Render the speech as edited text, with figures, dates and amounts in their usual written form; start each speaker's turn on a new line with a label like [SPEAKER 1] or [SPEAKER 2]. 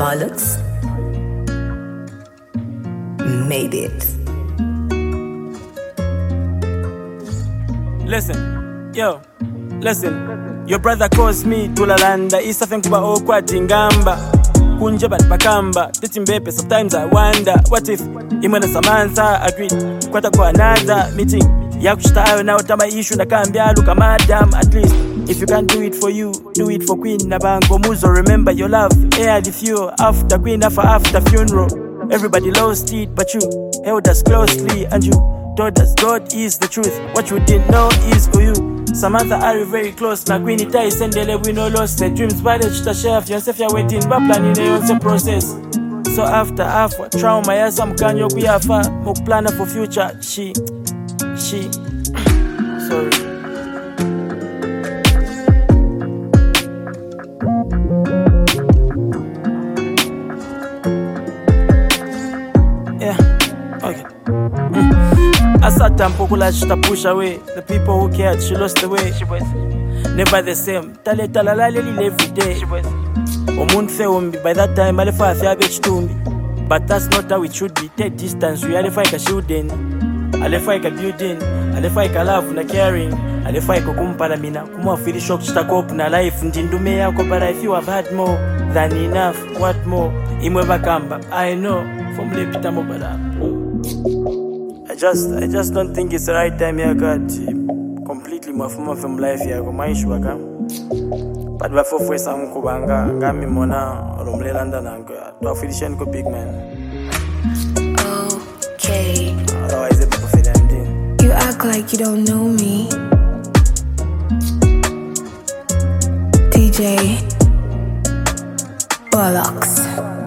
[SPEAKER 1] Bollocks made it.
[SPEAKER 2] Listen. Your brother calls me tulalanda. Isafeng kuba okwati ngamba. Kunje bat bakamba. Titimbepe, sometimes I wonder, what if imana Samantha agreed kwata kwa another meeting. Yakushtayo na utama issue na kambia luka madam. At least if you can't do it for you, do it for Queen Nabango Muzo. Remember your love, air the fuel. After Queen, after funeral. Everybody lost it but you held us closely, and you told us God is the truth. What you didn't know is for you. Samantha are very close. Na Queen itai sendele we no lost the dreams. Bade chita chef yourself ya waiting ba planning the process. So after trauma ya some kanyo kuyafa mukplana for future. She sorry. Okay. Asata mpokula she push away the people who cared. She lost the way. Never the same. Tale talalali every day. Omunfe umbi by that time alefa afya bechitumbi. But that's not how it should be. Take distance. We alefa ika shooting. Alefa ika building. Alefa ika love na caring. Alefa ika kumpala mina. Kumwa feel shock chitakopu na life. Ndindume yako, but if you have had more than enough, what more? Imwe bakamba. I know. From lepita mobala. I just don't think it's the right time here, God. Completely mafuma from life here. Go maishu waka. But before we sang kubanga, ngami mona romlelanda nanga. To affiliation ko big man.
[SPEAKER 1] Okay.
[SPEAKER 2] Otherwise, the people feel ending.
[SPEAKER 1] You act like you don't know me. DJ Bollocks.